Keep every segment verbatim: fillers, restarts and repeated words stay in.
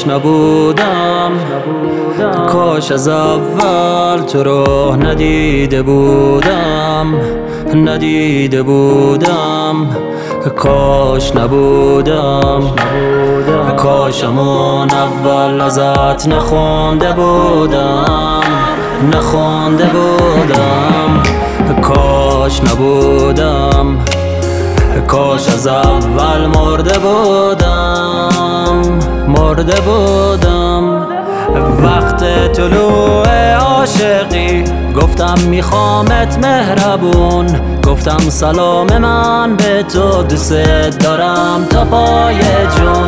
کاش نبودم، کاش از اول تو رو ندیده بودم، ندیده بودم، کاش نبودم، کاش همون اول ازت نخونده بودم، نخونده بودم، کاش نبودم، کاش از اول مرده بودم، مرده بودم. وقت طلوع عاشقی گفتم میخوامت مهربون، گفتم سلام من به تو، دوست دارم تا پای جون.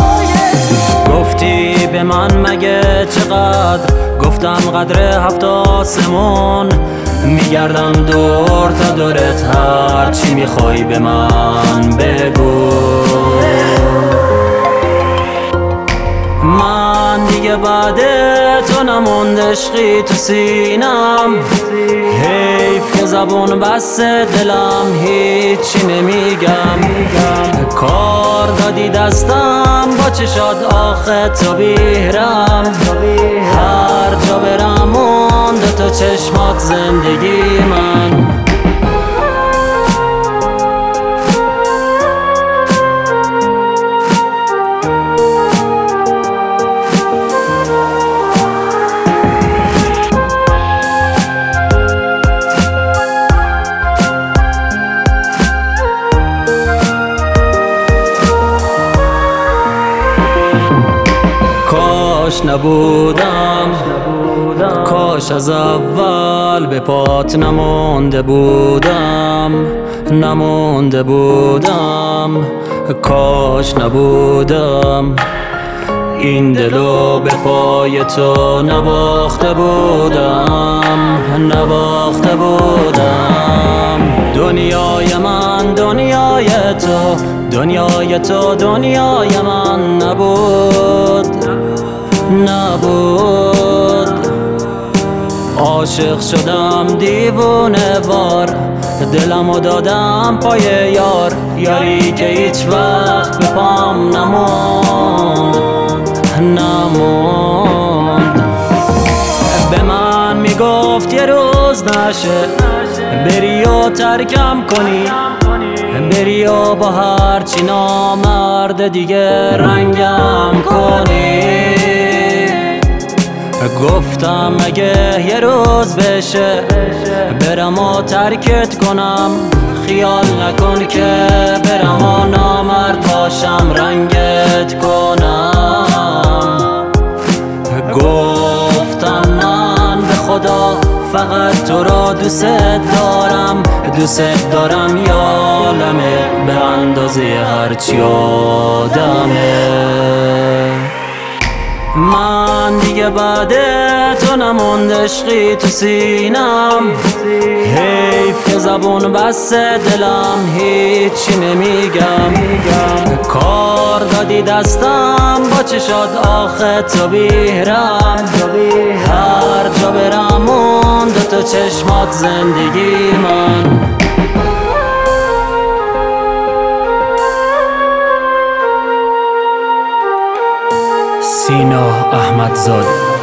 گفتی به من مگه چقدر، گفتم قدر هفت آسمون، میگردم دور تا دورت، هر چی میخوای به من بگو. من دیگه بعد تو نموند عشقی تو سینم، حیف که زبون بس دلم هیچی نمیگم. کار دادی دستم با چشات آخه تو بیرم، هر جا برم مونده تو چشمات زندگی من. کاش نبودم، کاش از اول به پات نمونده بودم، نمونده بودم، کاش نبودم، این دلو به پای تو نباخته بودم، نباخته بودم. دنیای من دنیای تو، دنیای تو دنیای من نبود، نبود. عاشق شدم دیوونه وار، دلمو دادم پای یار، یاری که هیچ وقت به پام نموند، نموند. به من میگفت یه روز نشه بری و ترکم کنی، بری و با هرچی نامرد دیگه رنگم کنی. گفتم اگه یه روز بشه برم و ترکت کنم، خیال نکن که برم و نامرد باشم رنگت کنم. گفتم من به خدا فقط تو را دوست دارم، دوست دارم یالمه به اندازه هرچی آدمه. من دیگه بعد تو نموند عشقی تو سینم، حیف که زبون بس دلم هیچی نمیگم. کار دادی دستم با چشات آخه تو بیرم، هر جا برم مونده تو چشمات زندگی من. سینا احمدزاده.